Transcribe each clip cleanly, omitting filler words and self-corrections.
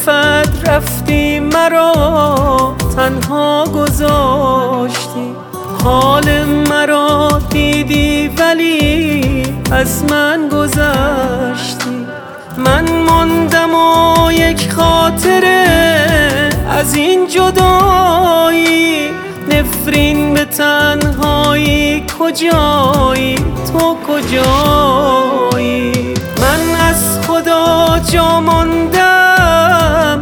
زلفت رفتی مرا تنها گذاشتی، حال مرا دیدی ولی از من گذشتی. من ماندم و یک خاطره از این جدایی، نفرین به تنهایی. کجایی تو کجایی؟ من از خدا جا ماندم،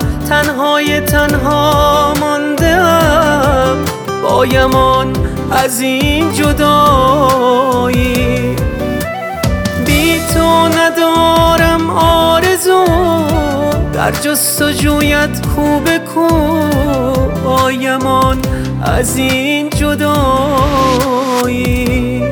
تنها ماندم، بایمان از این جدایی. بی تو ندارم آرزو، در جستجویت کو به کو، بایمان از این جدایی.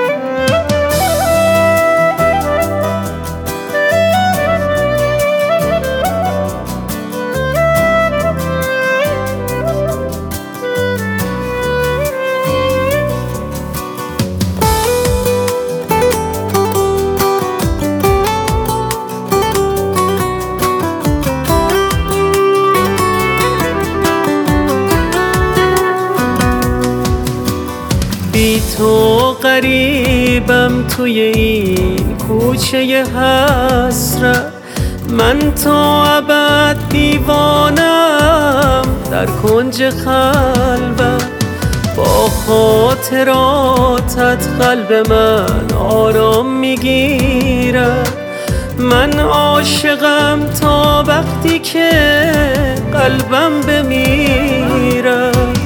بی تو غریبم توی این کوچه حسرت، من تا ابد دیوانم در کنج خلوت. با خاطراتت قلب من آرام میگیرد، من عاشقم تا وقتی که قلبم بمیرد.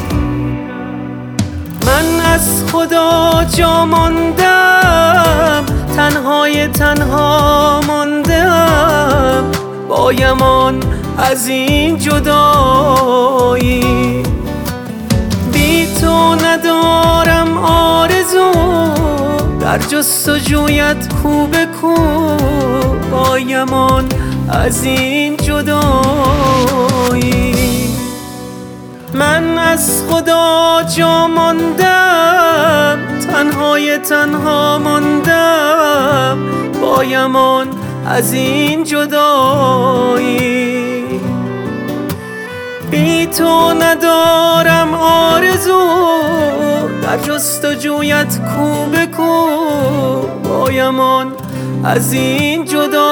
من از خدا جا ماندم، تنها ماندم، بایمان از این جدایی. بی تو ندارم آرزو، در جستجویت کو به کو، بایمان از این جدایی. من از خدا جا ماندم، تنها ماندم، بایمان از این جدایی. بی تو ندارم آرزو، در جستجویت کو به کو، بایمان از این جدایی.